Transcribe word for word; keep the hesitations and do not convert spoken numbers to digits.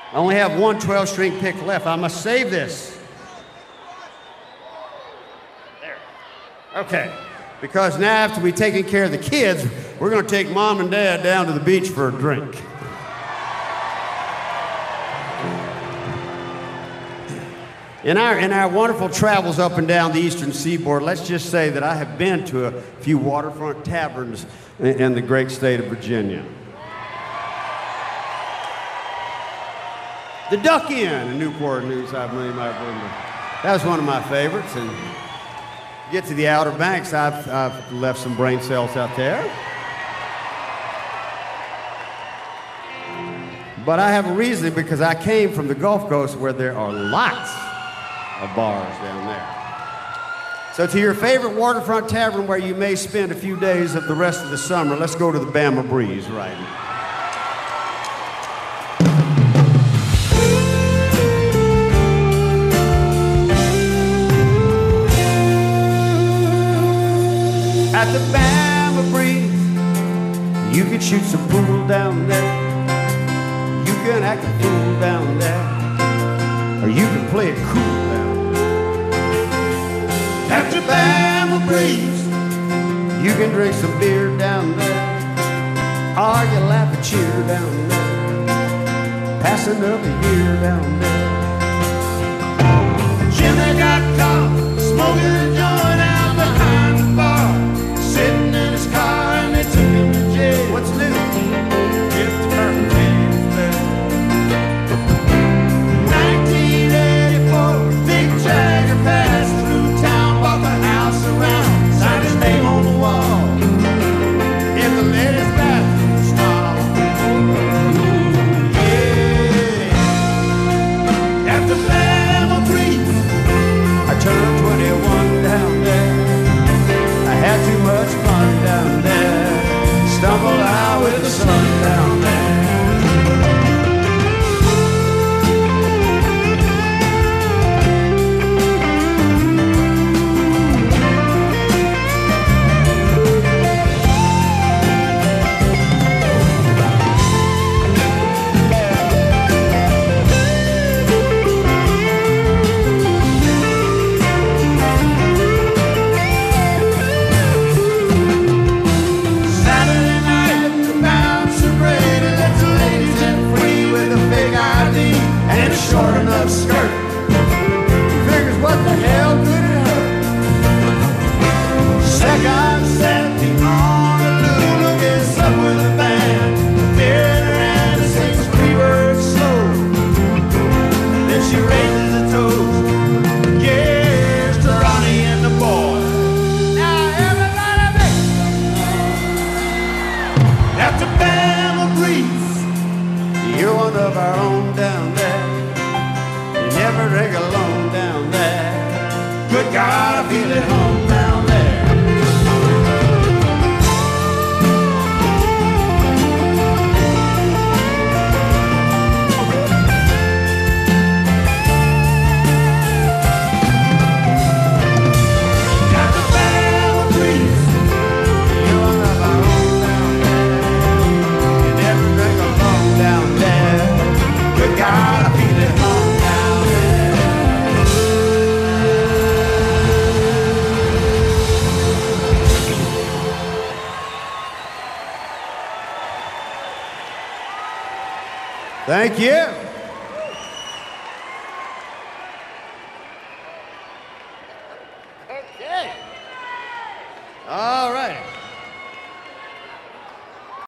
I only have one twelve-string pick left. I must save this. There. Okay. Because now after we taking care of the kids, we're going to take Mom and Dad down to the beach for a drink. In our, in our wonderful travels up and down the eastern seaboard, let's just say that I have been to a few waterfront taverns in, in the great state of Virginia. The Duck Inn in Newport News, I believe I remember. That was one of my favorites. And get to the Outer Banks, I've, I've left some brain cells out there. But I have a reason, because I came from the Gulf Coast where there are lots of bars down there. So to your favorite waterfront tavern where you may spend a few days of the rest of the summer, let's go to the Bama Breeze right now. At the Bama Breeze, you can shoot some pool down there. You can act a fool down there, or you can play it cool down there. At the Bama Breeze, you can drink some beer down there, or you laugh and cheer down there, passing up a year down there. Jimmy got caught smoking a joint out behind the bar, sitting in his car and they took him to jail. What's new? If the perfect man is there. nineteen eighty-four, Big Jagger passed through town, bought the house around, signed his name on the wall in the ladies' bathroom stall. Yeah. At the Bama Breeze, I turned twenty-one down there. I had too much fun down there, stumbled out with the sun down there. Short enough skirt, figures what the hell could it hurt? Second seventy on a Lulu gets up with a band, beer in her hand and sings Freebird slow. Then she raises a toast, yes, to Ronnie and the boy. Now everybody make at the Bama Breeze, you're one of our own down there. Never drink alone down there. Good God, I feel at home down there. Got the Bama Breeze, you're one of our own down there. You never drink alone down there. Good God, I feel at home. Thank you. Okay. All right.